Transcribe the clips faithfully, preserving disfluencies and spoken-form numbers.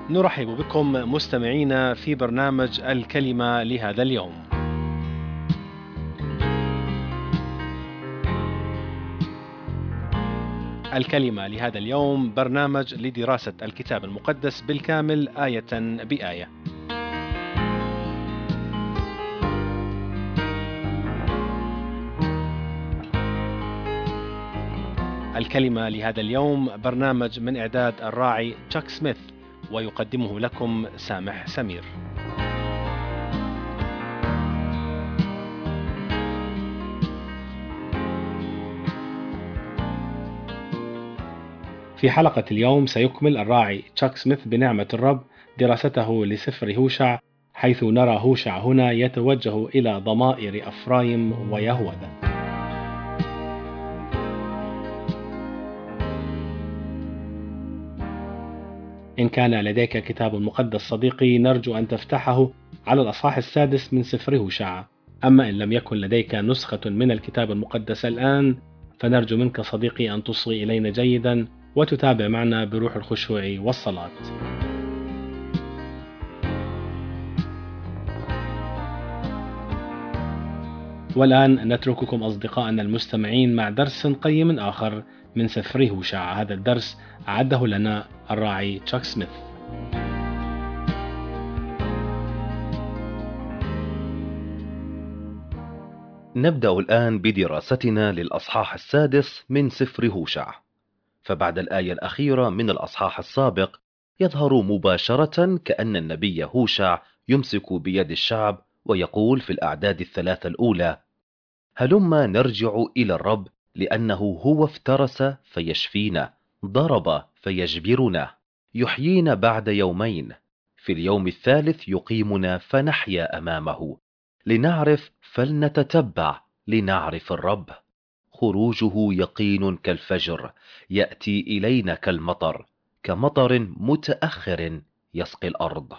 نرحب بكم مستمعينا في برنامج الكلمة لهذا اليوم. الكلمة لهذا اليوم برنامج لدراسة الكتاب المقدس بالكامل آية بآية. الكلمة لهذا اليوم برنامج من إعداد الراعي تشاك سميث، ويقدمه لكم سامح سمير. في حلقة اليوم سيكمل الراعي تشاك سميث بنعمة الرب دراسته لسفر هوشع، حيث نرى هوشع هنا يتوجه إلى ضمائر أفرايم ويهوذا. إن كان لديك كتاب مقدس صديقي، نرجو أن تفتحه على الأصحاح السادس من سفر هوشع. أما إن لم يكن لديك نسخة من الكتاب المقدس الآن، فنرجو منك صديقي أن تصغي إلينا جيدا وتتابع معنا بروح الخشوع والصلاة. والآن نترككم أصدقائنا المستمعين مع درس قيم آخر من سفر هوشع. هذا الدرس أعده لنا الراعي تشاك سميث. نبدأ الآن بدراستنا للأصحاح السادس من سفر هوشع. فبعد الآية الأخيرة من الأصحاح السابق يظهر مباشرة كأن النبي هوشع يمسك بيد الشعب ويقول في الأعداد الثلاثة الأولى: هلما نرجع إلى الرب، لأنه هو افترس فيشفينا، ضرب فيجبرنا، يحيينا بعد يومين، في اليوم الثالث يقيمنا فنحيا أمامه، لنعرف فلنتتبع، لنعرف الرب. خروجه يقين كالفجر، يأتي إلينا كالمطر، كمطر متأخر يسقي الأرض.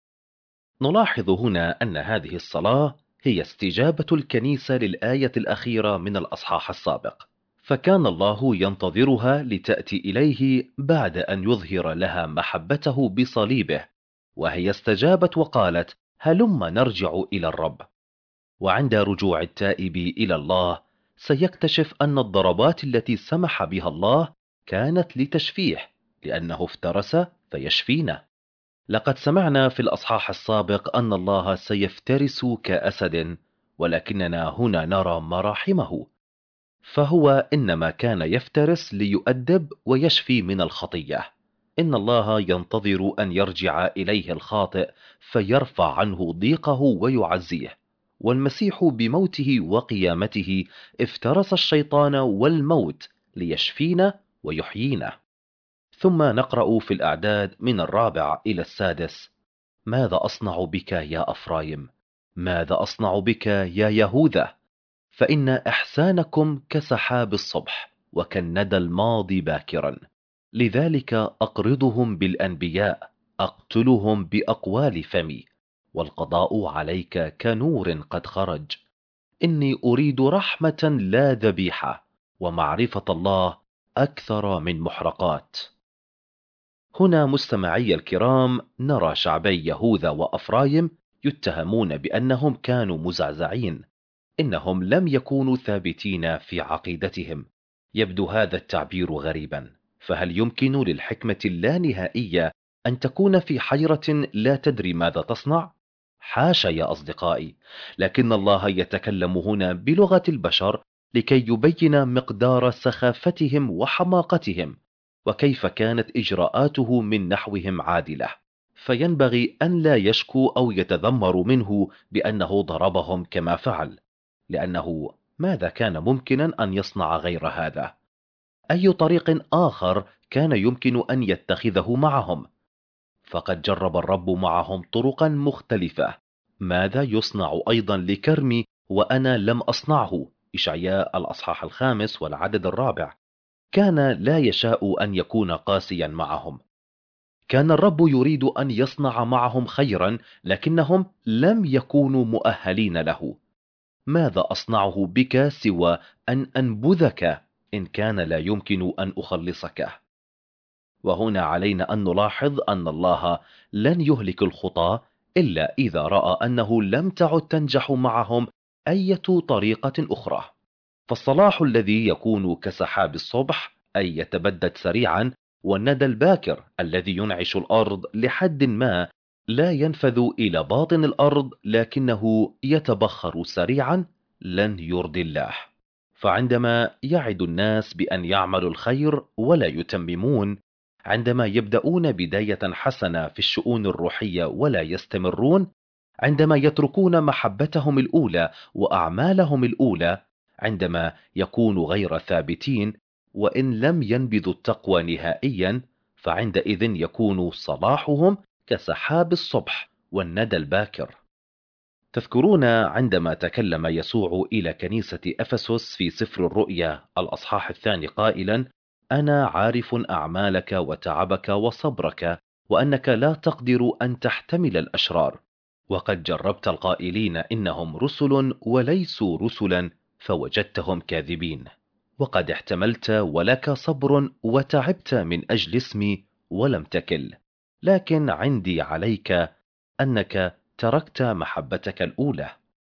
نلاحظ هنا أن هذه الصلاة هي استجابة الكنيسة للآية الأخيرة من الأصحاح السابق، فكان الله ينتظرها لتأتي إليه بعد أن يظهر لها محبته بصليبه، وهي استجابت وقالت: هلما نرجع إلى الرب. وعند رجوع التائب إلى الله سيكتشف أن الضربات التي سمح بها الله كانت لتشفيه، لأنه افترس فيشفينا. لقد سمعنا في الأصحاح السابق أن الله سيفترس كأسد، ولكننا هنا نرى مراحمه، فهو إنما كان يفترس ليؤدب ويشفي من الخطية. إن الله ينتظر أن يرجع إليه الخاطئ فيرفع عنه ضيقه ويعزيه، والمسيح بموته وقيامته افترس الشيطان والموت ليشفينا ويحيينا. ثم نقرأ في الأعداد من الرابع إلى السادس: ماذا أصنع بك يا أفرايم؟ ماذا أصنع بك يا يهوذا؟ فإن إحسانكم كسحاب الصبح وكالندى الماضي باكرا، لذلك أقرضهم بالأنبياء، أقتلهم بأقوال فمي، والقضاء عليك كنور قد خرج. إني أريد رحمة لا ذبيحة، ومعرفة الله أكثر من محرقات. هنا مستمعي الكرام نرى شعبي يهوذا وأفرايم يتهمون بأنهم كانوا مزعزعين، إنهم لم يكونوا ثابتين في عقيدتهم. يبدو هذا التعبير غريبا، فهل يمكن للحكمة اللانهائية أن تكون في حيرة لا تدري ماذا تصنع؟ حاشا يا أصدقائي، لكن الله يتكلم هنا بلغة البشر لكي يبين مقدار سخافتهم وحماقتهم، وكيف كانت إجراءاته من نحوهم عادلة. فينبغي أن لا يشكوا أو يتذمروا منه بأنه ضربهم كما فعل، لأنه ماذا كان ممكنا أن يصنع غير هذا؟ أي طريق آخر كان يمكن أن يتخذه معهم؟ فقد جرب الرب معهم طرقا مختلفة. ماذا يصنع أيضا لكرمي وأنا لم أصنعه؟ إشعياء الأصحاح الخامس والعدد الرابع. كان لا يشاء أن يكون قاسيا معهم. كان الرب يريد أن يصنع معهم خيرا، لكنهم لم يكونوا مؤهلين له. ماذا أصنعه بك سوى أن أنبذك إن كان لا يمكن أن أخلصك؟ وهنا علينا أن نلاحظ أن الله لن يهلك الخطاة إلا إذا رأى أنه لم تعد تنجح معهم أي طريقة أخرى. فالصلاح الذي يكون كسحاب الصبح أي يتبدد سريعا، والندى الباكر الذي ينعش الأرض لحد ما لا ينفذ إلى باطن الأرض لكنه يتبخر سريعا، لن يرضي الله. فعندما يعد الناس بأن يعملوا الخير ولا يتممون، عندما يبدأون بداية حسنة في الشؤون الروحية ولا يستمرون، عندما يتركون محبتهم الأولى وأعمالهم الأولى، عندما يكونوا غير ثابتين وإن لم ينبذوا التقوى نهائيا، فعندئذ يكون صلاحهم كسحاب الصبح والندى الباكر. تذكرون عندما تكلم يسوع إلى كنيسة أفسس في سفر الرؤيا الأصحاح الثاني قائلا: أنا عارف أعمالك وتعبك وصبرك، وأنك لا تقدر أن تحتمل الأشرار، وقد جربت القائلين إنهم رسل وليسوا رسلا، فوجدتهم كاذبين، وقد احتملت ولك صبر وتعبت من أجل اسمي ولم تكل، لكن عندي عليك أنك تركت محبتك الأولى.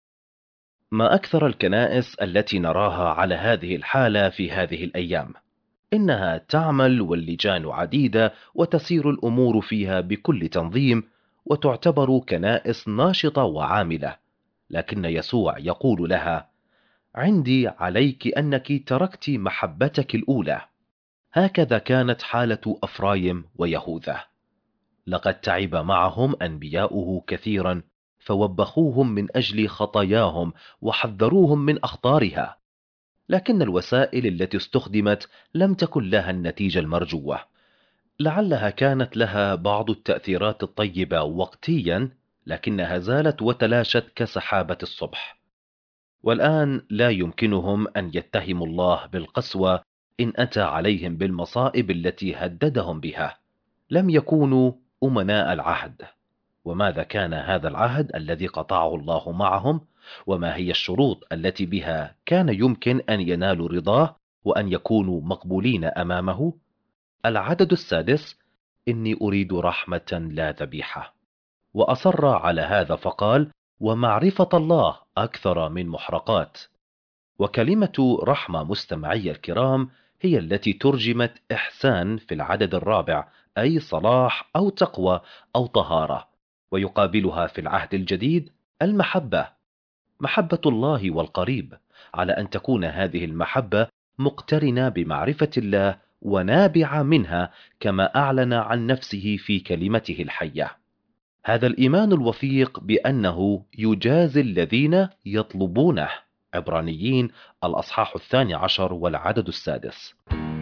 ما أكثر الكنائس التي نراها على هذه الحالة في هذه الأيام، إنها تعمل واللجان عديدة وتسير الأمور فيها بكل تنظيم وتعتبر كنائس ناشطة وعاملة، لكن يسوع يقول لها: عندي عليك أنك تركت محبتك الأولى. هكذا كانت حالة أفرايم ويهوذا. لقد تعب معهم أنبياؤه كثيرا، فوبخوهم من أجل خطاياهم وحذروهم من أخطارها، لكن الوسائل التي استخدمت لم تكن لها النتيجة المرجوة. لعلها كانت لها بعض التأثيرات الطيبة وقتيا، لكنها زالت وتلاشت كسحابة الصبح. والآن لا يمكنهم أن يتهموا الله بالقسوة إن أتى عليهم بالمصائب التي هددهم بها. لم يكونوا أمناء العهد. وماذا كان هذا العهد الذي قطعه الله معهم؟ وما هي الشروط التي بها كان يمكن أن ينالوا رضاه وأن يكونوا مقبولين أمامه؟ العدد السادس: إني أريد رحمة لا ذبيحة. وأصر على هذا فقال: ومعرفة الله أكثر من محرقات. وكلمة رحمة مستمعي الكرام هي التي ترجمت إحسان في العدد الرابع، أي صلاح أو تقوى أو طهارة، ويقابلها في العهد الجديد المحبة، محبة الله والقريب، على أن تكون هذه المحبة مقترنة بمعرفة الله ونابعة منها، كما أعلن عن نفسه في كلمته الحية. هذا الإيمان الوثيق بأنه يجازي الذين يطلبونه. عبرانيين الأصحاح الثاني عشر والعدد السادس.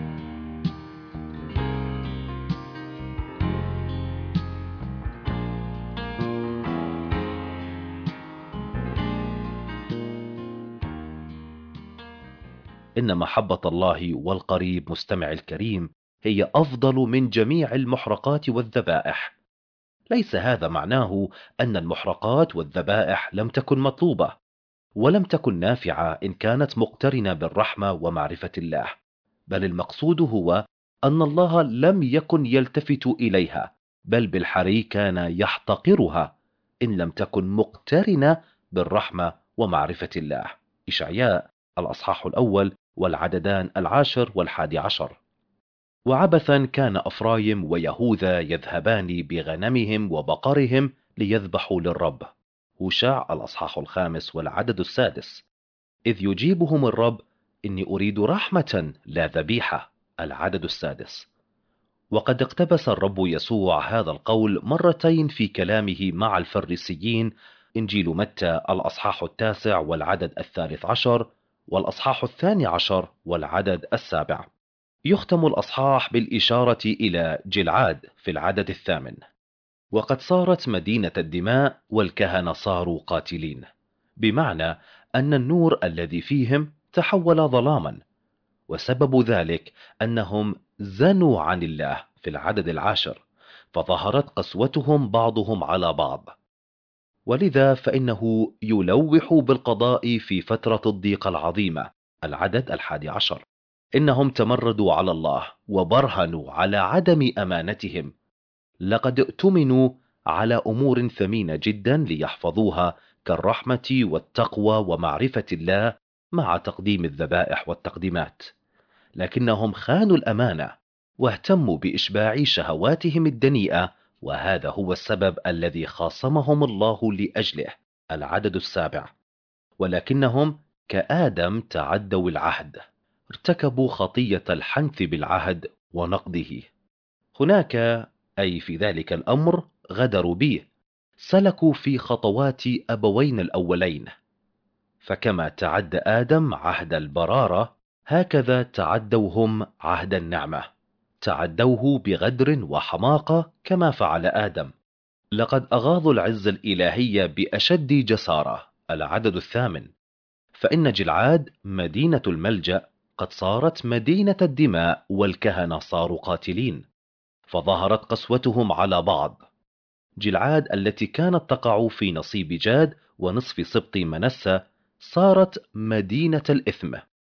إن محبة الله والقريب مستمع الكريم هي أفضل من جميع المحرقات والذبائح. ليس هذا معناه أن المحرقات والذبائح لم تكن مطلوبة ولم تكن نافعة إن كانت مقترنة بالرحمة ومعرفة الله، بل المقصود هو أن الله لم يكن يلتفت إليها، بل بالحري كان يحتقرها إن لم تكن مقترنة بالرحمة ومعرفة الله. إشعياء الأصحاح الأول والعددان العاشر والحادي عشر. وعبثا كان أفرايم ويهوذا يذهبان بغنمهم وبقرهم ليذبحوا للرب. هوشع الأصحاح الخامس والعدد السادس. إذ يجيبهم الرب: إني أريد رحمة لا ذبيحة. العدد السادس. وقد اقتبس الرب يسوع هذا القول مرتين في كلامه مع الفريسيين، إنجيل متى الأصحاح التاسع والعدد الثالث عشر، والأصحاح الثاني عشر والعدد السابع. يختم الأصحاح بالإشارة إلى جلعاد في العدد الثامن: وقد صارت مدينة الدماء والكهنة صاروا قاتلين، بمعنى أن النور الذي فيهم تحول ظلاما، وسبب ذلك أنهم زنوا عن الله في العدد العاشر، فظهرت قسوتهم بعضهم على بعض. ولذا فإنه يلوح بالقضاء في فترة الضيق العظيمة. العدد الحادي عشر. إنهم تمردوا على الله وبرهنوا على عدم أمانتهم. لقد اؤتمنوا على أمور ثمينة جدا ليحفظوها كالرحمة والتقوى ومعرفة الله مع تقديم الذبائح والتقديمات، لكنهم خانوا الأمانة واهتموا بإشباع شهواتهم الدنيئة، وهذا هو السبب الذي خاصمهم الله لأجله. العدد السابع: ولكنهم كآدم تعدوا العهد، ارتكبوا خطية الحنث بالعهد ونقضه. هناك أي في ذلك الأمر غدروا به، سلكوا في خطوات أبوين الأولين، فكما تعدى آدم عهد البرارة هكذا تعدوا هم عهد النعمة، تعدوه بغدر وحماقة كما فعل آدم. لقد أغاضوا العز الإلهي بأشد جسارة. العدد الثامن: فإن جلعاد مدينة الملجأ قد صارت مدينة الدماء، والكهنة صاروا قاتلين، فظهرت قسوتهم على بعض. جلعاد التي كانت تقع في نصيب جاد ونصف سبط منسى صارت مدينة الإثم،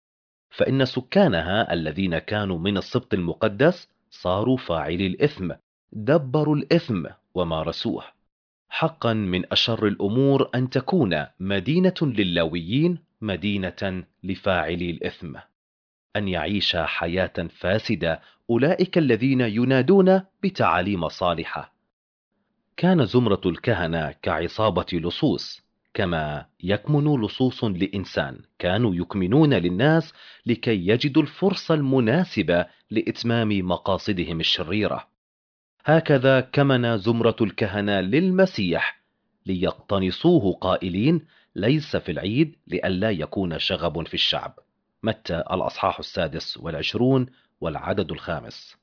فإن سكانها الذين كانوا من السبط المقدس صاروا فاعلي الإثم، دبروا الإثم ومارسوه. حقا من أشر الأمور أن تكون مدينة للاويين مدينة لفاعلي الإثم، أن يعيش حياة فاسدة أولئك الذين ينادون بتعاليم صالحة. كان زمرة الكهنة كعصابة لصوص، كما يكمن لصوص لإنسان، كانوا يكمنون للناس لكي يجدوا الفرصة المناسبة لإتمام مقاصدهم الشريرة. هكذا كمن زمرة الكهنة للمسيح ليقتنصوه قائلين: ليس في العيد لئلا يكون شغب في الشعب. متى الأصحاح السادس والعشرون والعدد الخامس.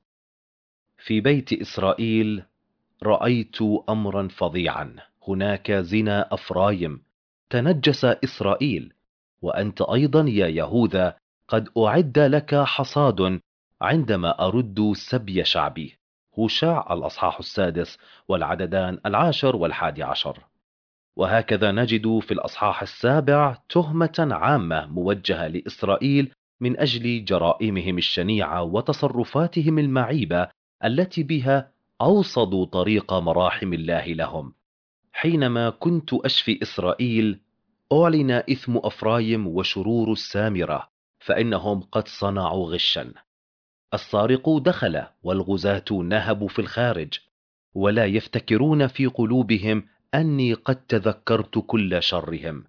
في بيت إسرائيل رأيت أمرا فظيعا، هناك زنا أفرايم، تنجس إسرائيل، وأنت أيضا يا يهوذا قد أعد لك حصاد عندما أرد سبي شعبي. هوشع الأصحاح السادس والعددان العاشر والحادي عشر. وهكذا نجد في الأصحاح السابع تهمة عامة موجهة لإسرائيل من أجل جرائمهم الشنيعة وتصرفاتهم المعيبة التي بها أوصدوا طريق مراحم الله لهم. حينما كنت أشفي إسرائيل أعلن إثم أفرايم وشرور السامرة، فإنهم قد صنعوا غشا. السارق دخل والغزاة نهبوا في الخارج، ولا يفتكرون في قلوبهم أني قد تذكرت كل شرهم.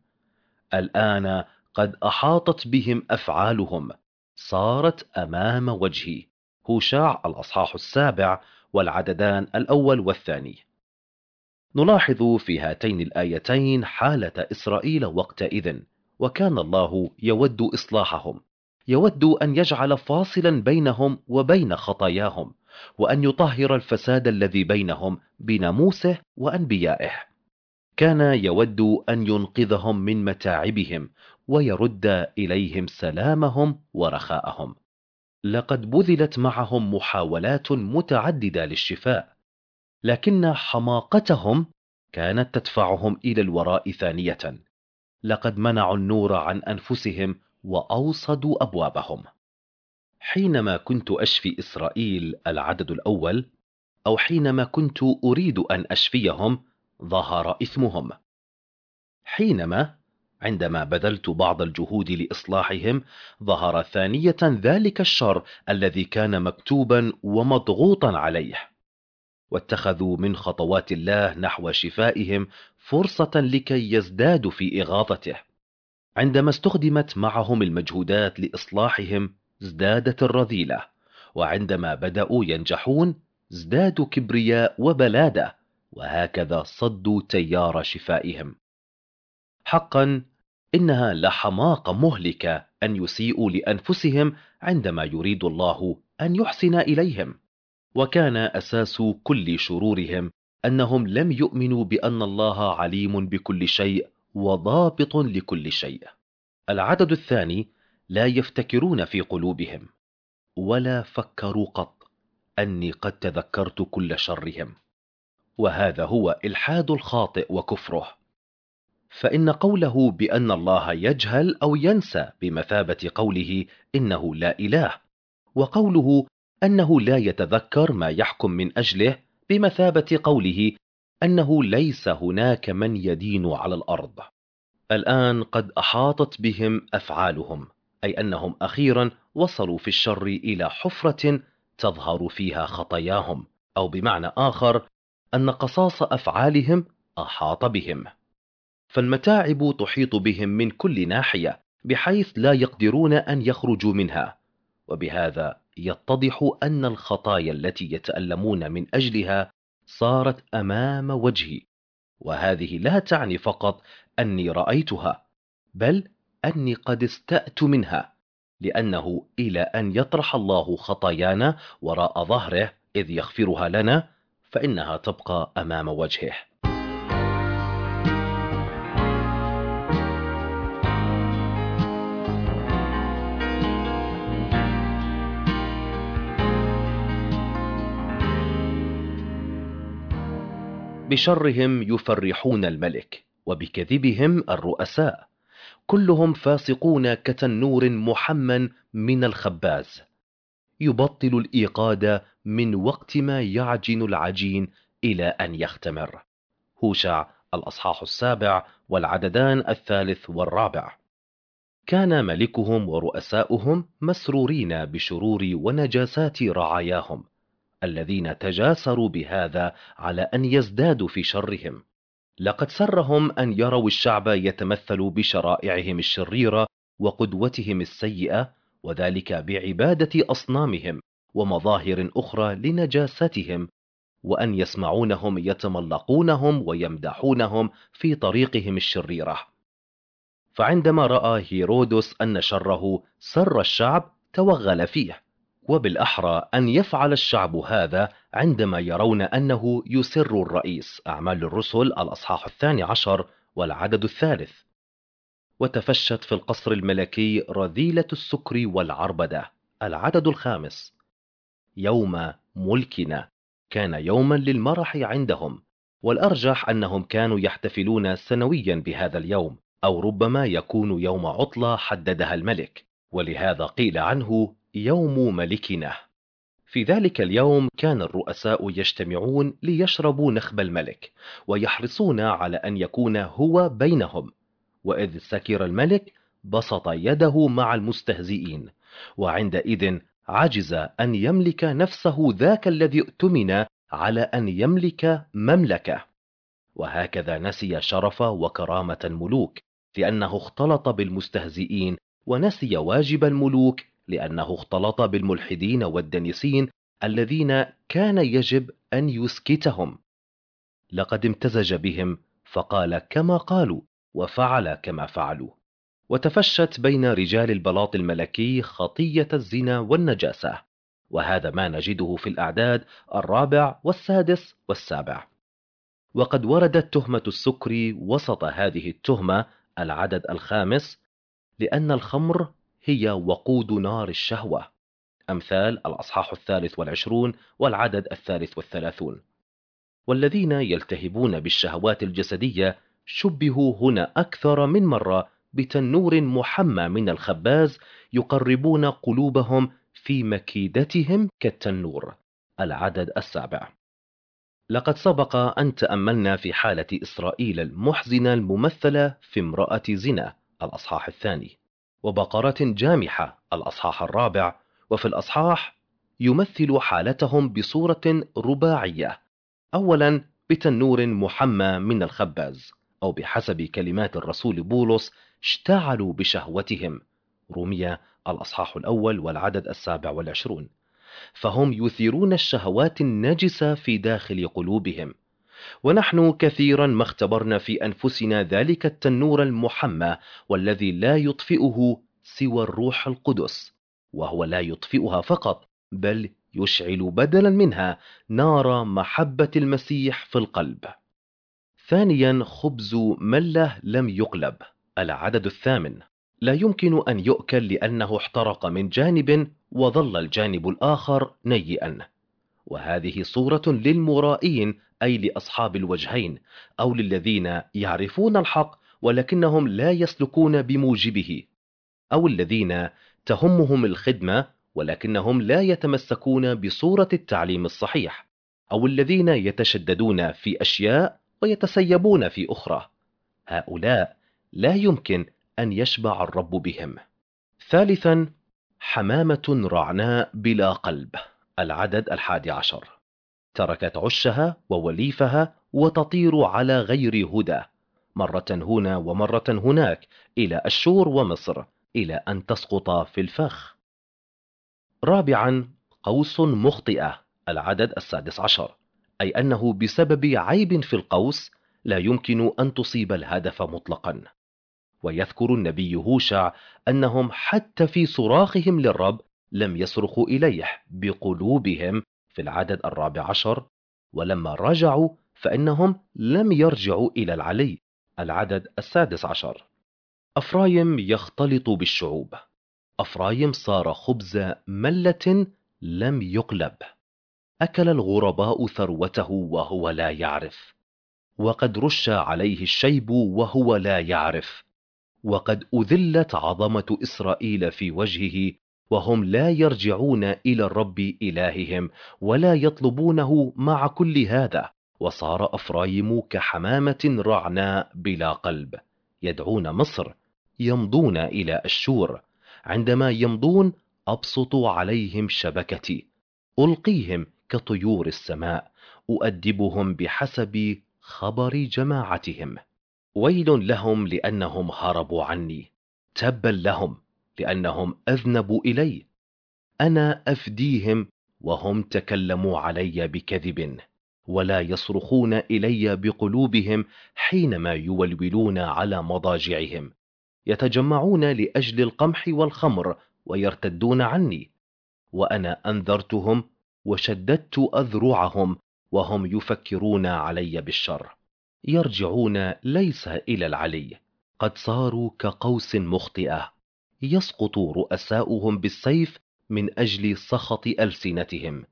الآن قد أحاطت بهم أفعالهم، صارت أمام وجهي. هوشع الأصحاح السابع والعددان الأول والثاني. نلاحظ في هاتين الآيتين حالة إسرائيل وقتئذ، وكان الله يود إصلاحهم، يود أن يجعل فاصلا بينهم وبين خطاياهم، وأن يطهر الفساد الذي بينهم بناموسه وأنبيائه. كان يود أن ينقذهم من متاعبهم ويرد إليهم سلامهم ورخاءهم. لقد بذلت معهم محاولات متعددة للشفاء، لكن حماقتهم كانت تدفعهم إلى الوراء ثانية. لقد منعوا النور عن أنفسهم وأوصدوا أبوابهم. حينما كنت أشفي إسرائيل العدد الأول، أو حينما كنت أريد أن أشفيهم، ظهر إثمهم. حينما عندما بذلت بعض الجهود لإصلاحهم، ظهر ثانية ذلك الشر الذي كان مكتوبا ومضغوطا عليه، واتخذوا من خطوات الله نحو شفائهم فرصة لكي يزدادوا في إغاظته. عندما استخدمت معهم المجهودات لإصلاحهم ازدادت الرذيلة، وعندما بدأوا ينجحون ازدادوا كبرياء وبلادة، وهكذا صدوا تيار شفائهم. حقا إنها لحماقة مهلكة أن يسيئوا لأنفسهم عندما يريد الله أن يحسن إليهم. وكان أساس كل شرورهم أنهم لم يؤمنوا بأن الله عليم بكل شيء وضابط لكل شيء. العدد الثاني: لا يفتكرون في قلوبهم، ولا فكروا قط أني قد تذكرت كل شرهم. وهذا هو إلحاد الخاطئ وكفره. فإن قوله بأن الله يجهل أو ينسى بمثابة قوله إنه لا إله، وقوله أنه لا يتذكر ما يحكم من أجله بمثابة قوله أنه ليس هناك من يدين على الأرض. الآن قد أحاطت بهم أفعالهم، أي أنهم أخيرا وصلوا في الشر إلى حفرة تظهر فيها خطاياهم، أو بمعنى آخر أن قصاص أفعالهم أحاط بهم. فالمتاعب تحيط بهم من كل ناحية بحيث لا يقدرون أن يخرجوا منها، وبهذا يتضح أن الخطايا التي يتألمون من أجلها صارت أمام وجهي، وهذه لا تعني فقط أني رأيتها، بل أني قد استأت منها، لأنه إلى أن يطرح الله خطايانا وراء ظهره إذ يغفرها لنا، فإنها تبقى أمام وجهه. بشرهم يفرحون الملك، وبكذبهم الرؤساء، كلهم فاسقون كتنور محمى من الخباز، يبطل الإيقاد من وقت ما يعجن العجين إلى أن يختمر. هوشع الأصحاح السابع والعددان الثالث والرابع. كان ملكهم ورؤساؤهم مسرورين بشرور ونجاسات رعاياهم، الذين تجاسروا بهذا على أن يزدادوا في شرهم. لقد سرهم أن يروا الشعب يتمثل بشرائعهم الشريرة وقدوتهم السيئة، وذلك بعبادة أصنامهم ومظاهر أخرى لنجاستهم، وأن يسمعونهم يتملقونهم ويمدحونهم في طريقهم الشريرة. فعندما رأى هيرودس أن شره سر الشعب توغل فيه، وبالأحرى أن يفعل الشعب هذا عندما يرون أنه يسر الرئيس. أعمال الرسل الأصحاح الثاني عشر والعدد الثالث. وتفشت في القصر الملكي رذيلة السكر والعربدة. العدد الخامس. يوم ملكنا كان يوما للمرح عندهم، والأرجح أنهم كانوا يحتفلون سنويا بهذا اليوم، أو ربما يكون يوم عطلة حددها الملك، ولهذا قيل عنه يوم ملكنا. في ذلك اليوم كان الرؤساء يجتمعون ليشربوا نخب الملك، ويحرصون على أن يكون هو بينهم، وإذ سكر الملك بسط يده مع المستهزئين، وعندئذ عجز أن يملك نفسه ذاك الذي اؤتمن على أن يملك مملكة، وهكذا نسي شرف وكرامة الملوك لأنه اختلط بالمستهزئين، ونسي واجب الملوك لأنه اختلط بالملحدين والدنيسين الذين كان يجب أن يسكتهم. لقد امتزج بهم فقال كما قالوا وفعل كما فعلوا. وتفشت بين رجال البلاط الملكي خطية الزنا والنجاسة، وهذا ما نجده في الأعداد الرابع والسادس والسابع. وقد وردت تهمة السكر وسط هذه التهمة العدد الخامس، لأن الخمر هي وقود نار الشهوة. أمثال الأصحاح الثالث والعشرون والعدد الثالث والثلاثون. والذين يلتهبون بالشهوات الجسدية شبهوا هنا أكثر من مرة بتنور محمى من الخباز يقربون قلوبهم في مكيدتهم كالتنور. العدد السابع. لقد سبق أن تأملنا في حالة إسرائيل المحزنة الممثلة في امرأة زنا الأصحاح الثاني، وبقرة جامحة الأصحاح الرابع، وفي الأصحاح يمثل حالتهم بصورة رباعية. أولا بتنور محمى من الخباز، أو بحسب كلمات الرسول بولس اشتعلوا بشهوتهم، رومية الأصحاح الأول والعدد السابع والعشرون. فهم يثيرون الشهوات النجسة في داخل قلوبهم، ونحن كثيرا ما اختبرنا في أنفسنا ذلك التنور المحمى، والذي لا يطفئه سوى الروح القدس، وهو لا يطفئها فقط بل يشعل بدلا منها نار محبة المسيح في القلب. ثانيا خبز مله لم يقلب. العدد الثامن. لا يمكن أن يؤكل لأنه احترق من جانب وظل الجانب الآخر نيئا، وهذه صورة للمرائين، أي لأصحاب الوجهين، أو للذين يعرفون الحق ولكنهم لا يسلكون بموجبه، أو الذين تهمهم الخدمة ولكنهم لا يتمسكون بصورة التعليم الصحيح، أو الذين يتشددون في أشياء ويتسيبون في أخرى. هؤلاء لا يمكن أن يشبع الرب بهم. ثالثا، حمامة رعناء بلا قلب، العدد الحادي عشر. تركت عشها ووليفها وتطير على غير هدى، مرة هنا ومرة هناك، إلى أشور ومصر، إلى أن تسقط في الفخ. رابعا، قوس مخطئة، العدد السادس عشر، أي أنه بسبب عيب في القوس لا يمكن أن تصيب الهدف مطلقا. ويذكر النبي هوشع أنهم حتى في صراخهم للرب لم يصرخوا إليه بقلوبهم في العدد الرابع عشر، ولما رجعوا فإنهم لم يرجعوا إلى العلي، العدد السادس عشر. أفرايم يختلط بالشعوب، أفرايم صار خبز ملة لم يقلب، أكل الغرباء ثروته وهو لا يعرف، وقد رش عليه الشيب وهو لا يعرف، وقد أذلت عظمة إسرائيل في وجهه، وهم لا يرجعون إلى الرب إلههم ولا يطلبونه مع كل هذا. وصار أفرايم كحمامة رعناء بلا قلب، يدعون مصر، يمضون إلى أشور، عندما يمضون أبسط عليهم شبكتي، ألقيهم كطيور السماء، أؤدبهم بحسب خبر جماعتهم. ويل لهم لأنهم هربوا عني، تبا لهم لأنهم أذنبوا إلي. أنا أفديهم وهم تكلموا علي بكذب، ولا يصرخون إلي بقلوبهم حينما يولولون على مضاجعهم، يتجمعون لأجل القمح والخمر ويرتدون عني. وأنا أنذرتهم وشددت أذرعهم، وهم يفكرون علي بالشر، يرجعون ليس إلى العلي، قد صاروا كقوس مخطئة، يسقط رؤساؤهم بالسيف من أجل سخط ألسنتهم.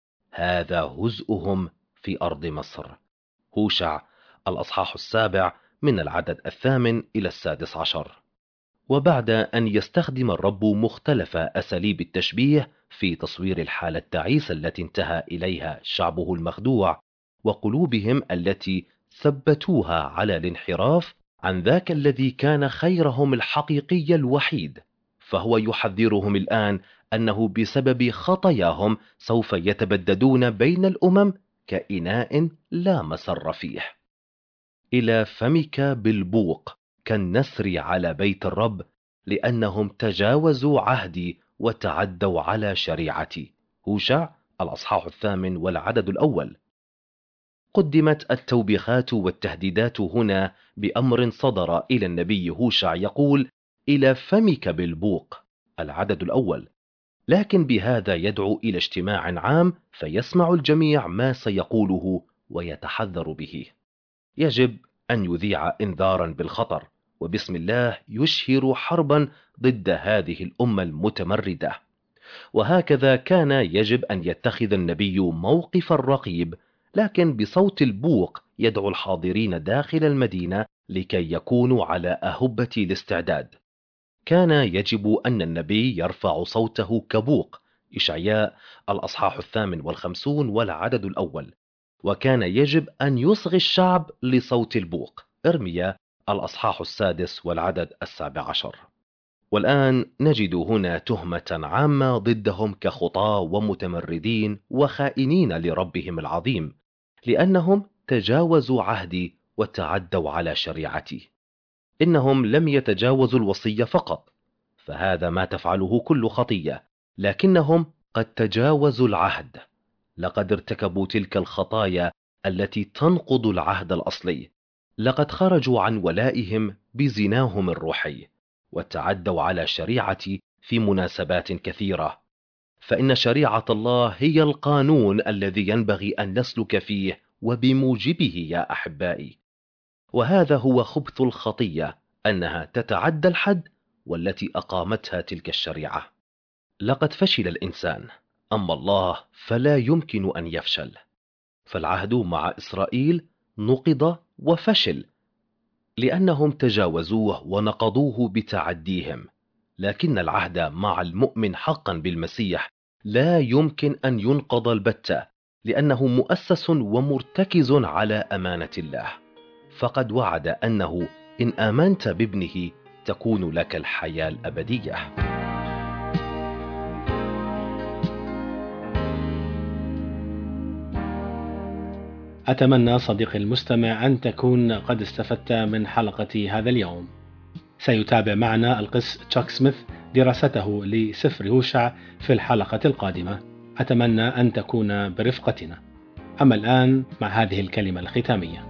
هذا هزؤهم في أرض مصر. هوشع الأصحاح السابع من العدد الثامن إلى السادس عشر. وبعد أن يستخدم الرب مختلف أساليب التشبيه في تصوير الحالة التعيسة التي انتهى إليها شعبه المخدوع وقلوبهم التي ثبتوها على الانحراف عن ذاك الذي كان خيرهم الحقيقي الوحيد، فهو يحذرهم الآن أنه بسبب خطاياهم سوف يتبددون بين الأمم كإناء لا مسر فيه. إلى فمك بالبوق كالنسر على بيت الرب، لأنهم تجاوزوا عهدي وتعدوا على شريعتي. هوشع الأصحاح الثامن والعدد الأول. قدمت التوبيخات والتهديدات هنا بأمر صدر إلى النبي هوشع يقول: إلى فمك بالبوق، العدد الأول، لكن بهذا يدعو إلى اجتماع عام فيسمع الجميع ما سيقوله ويتحذر به. يجب أن يذيع إنذارا بالخطر، وبسم الله يشهر حربا ضد هذه الأمة المتمردة. وهكذا كان يجب أن يتخذ النبي موقف الرقيب، لكن بصوت البوق يدعو الحاضرين داخل المدينة لكي يكونوا على أهبة الاستعداد. كان يجب أن النبي يرفع صوته كبوق، إشعياء الأصحاح الثامن والخمسون والعدد الأول. وكان يجب أن يصغي الشعب لصوت البوق، إرميا الأصحاح السادس والعدد السابع عشر. والآن نجد هنا تهمة عامة ضدهم كخطاة ومتمردين وخائنين لربهم العظيم، لأنهم تجاوزوا عهدي وتعدوا على شريعتي. إنهم لم يتجاوزوا الوصية فقط، فهذا ما تفعله كل خطية، لكنهم قد تجاوزوا العهد. لقد ارتكبوا تلك الخطايا التي تنقض العهد الأصلي، لقد خرجوا عن ولائهم بزناهم الروحي، وتعدوا على شريعتي في مناسبات كثيرة. فإن شريعة الله هي القانون الذي ينبغي أن نسلك فيه وبموجبه يا أحبائي. وهذا هو خبث الخطية، أنها تتعدى الحد والتي أقامتها تلك الشريعة. لقد فشل الإنسان، أما الله فلا يمكن أن يفشل. فالعهد مع إسرائيل نقض وفشل، لأنهم تجاوزوه ونقضوه بتعديهم. لكن العهد مع المؤمن حقا بالمسيح لا يمكن أن ينقض البتة، لأنه مؤسس ومرتكز على أمانة الله. فقد وعد أنه إن آمنت بابنه تكون لك الحياة الأبدية. أتمنى صديقي المستمع أن تكون قد استفدت من حلقة هذا اليوم. سيتابع معنا القس تشاك سميث دراسته لسفر هوشع في الحلقة القادمة. أتمنى أن تكون برفقتنا. أما الآن مع هذه الكلمة الختامية.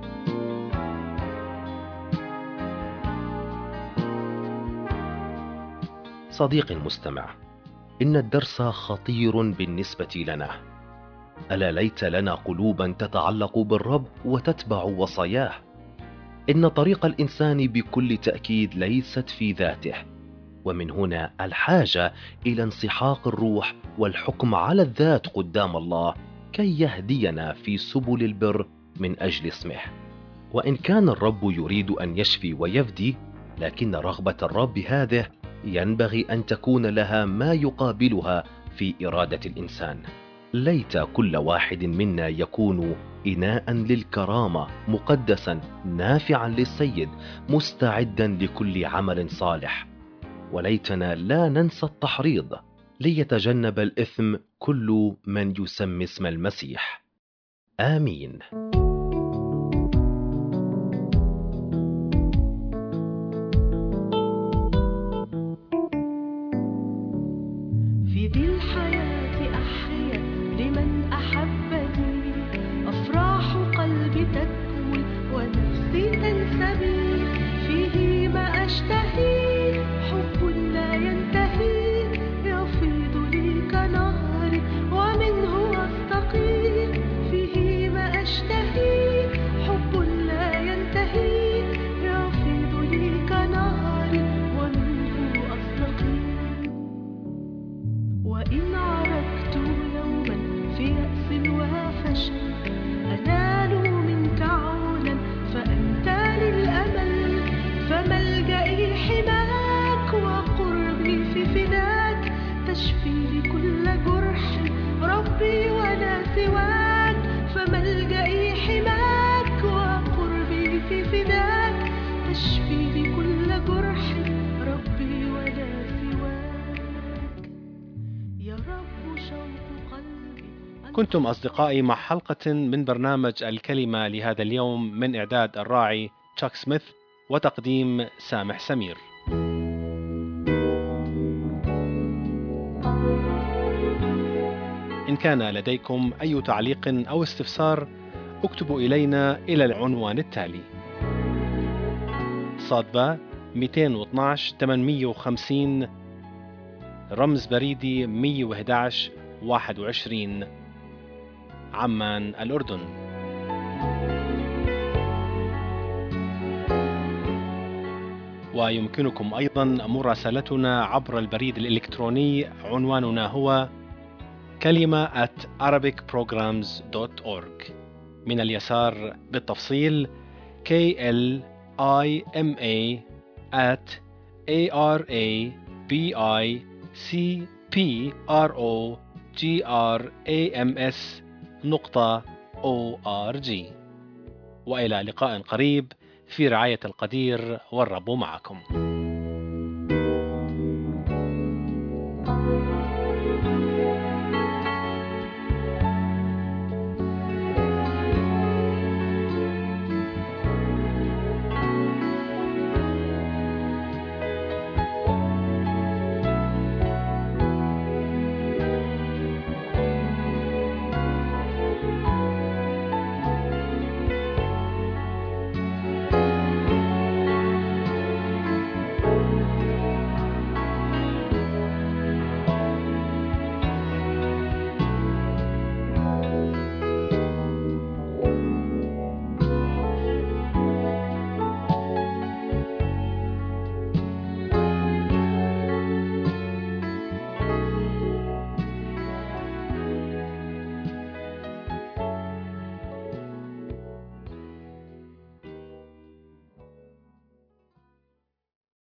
صديقي المستمع، إن الدرس خطير بالنسبة لنا. ألا ليت لنا قلوبا تتعلق بالرب وتتبع وصاياه. إن طريق الإنسان بكل تأكيد ليست في ذاته، ومن هنا الحاجة إلى انسحاق الروح والحكم على الذات قدام الله كي يهدينا في سبل البر من أجل اسمه. وإن كان الرب يريد أن يشفي ويفدي، لكن رغبة الرب هذه ينبغي أن تكون لها ما يقابلها في إرادة الإنسان. ليت كل واحد منا يكون إناء للكرامة، مقدسا نافعا للسيد، مستعدا لكل عمل صالح. وليتنا لا ننسى التحريض ليتجنب الإثم كل من يسمي اسم المسيح. آمين. في ذي الحياة أحيا لمن أحبني، أفراح قلبي تكمل ونفسي تنسبي. فيه ما أشتهي حب لا ينتهي، يفيض لي كنهر ومنه أستقي. فيه ما أشتهي حب لا ينتهي، يفيض لي كنهر ومنه أستقي. وإن عرجت يوما في يأس وفشل، أنال منك عونا فأنت للأمل. فملجئي حماك وقربي في فداك، تشفي لي كل جرح ربي ولا سواك. فملجئي حماك وقربي في فداك، تشفي لي كل جرح ربي ولا سواك. يا رب شوق قلبي. كنتم أصدقائي مع حلقة من برنامج الكلمة لهذا اليوم، من إعداد الراعي تشاك سميث وتقديم سامح سمير. إن كان لديكم أي تعليق أو استفسار اكتبوا إلينا إلى العنوان التالي: صادبة مئتين واثني عشر ثمانمئة وخمسين، رمز بريدي مئة وأحد عشر واحد وعشرين، عمان الأردن. ويمكنكم أيضا مراسلتنا عبر البريد الإلكتروني، عنواننا هو كلمة at arabic programs dot org. من اليسار بالتفصيل K L I M A at A R A B I C P R O G R A M S نقطة O R G. وإلى لقاء قريب في رعاية القدير، والرب معكم.